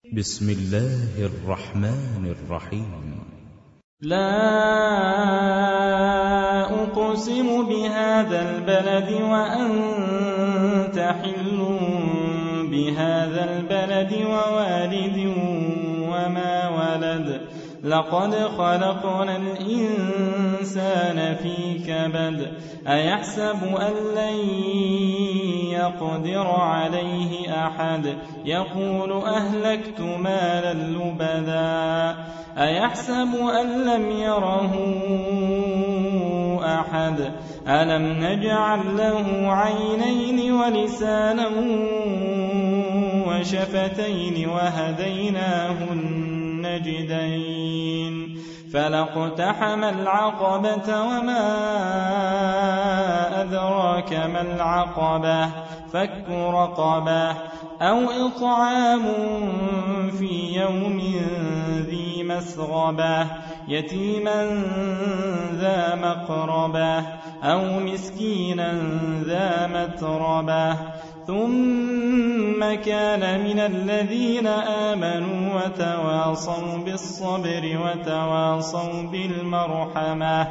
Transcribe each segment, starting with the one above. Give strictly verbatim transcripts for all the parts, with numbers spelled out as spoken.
بسم الله الرحمن الرحيم. لا أقسم بهذا البلد وأنت حل بهذا البلد ووالد وما ولد لقد خلقنا الإنسان في كبد أيحسب أن لن يقدر عليه أحد يقول أهلكت مالا لبدا أيحسب أن لم يره أحد ألم نجعل له عينين ولسانا وشفتين وهديناه النجدين فلاقتحم العقبة وما أدراك ما العقبة فك رقبة أو إطعام في يوم ذي مسغبة يتيما ذا مقربة أو مسكينا ذا متربة ثم كان من الذين آمنوا وتواصوا بالصبر وتواصوا بالمرحمة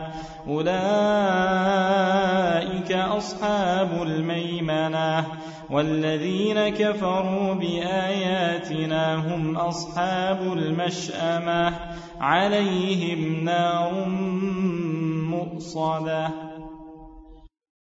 أولئك أصحاب الميمنة والذين كفروا بآياتنا هم أصحاب المشأمة عليهم نار مؤصدة.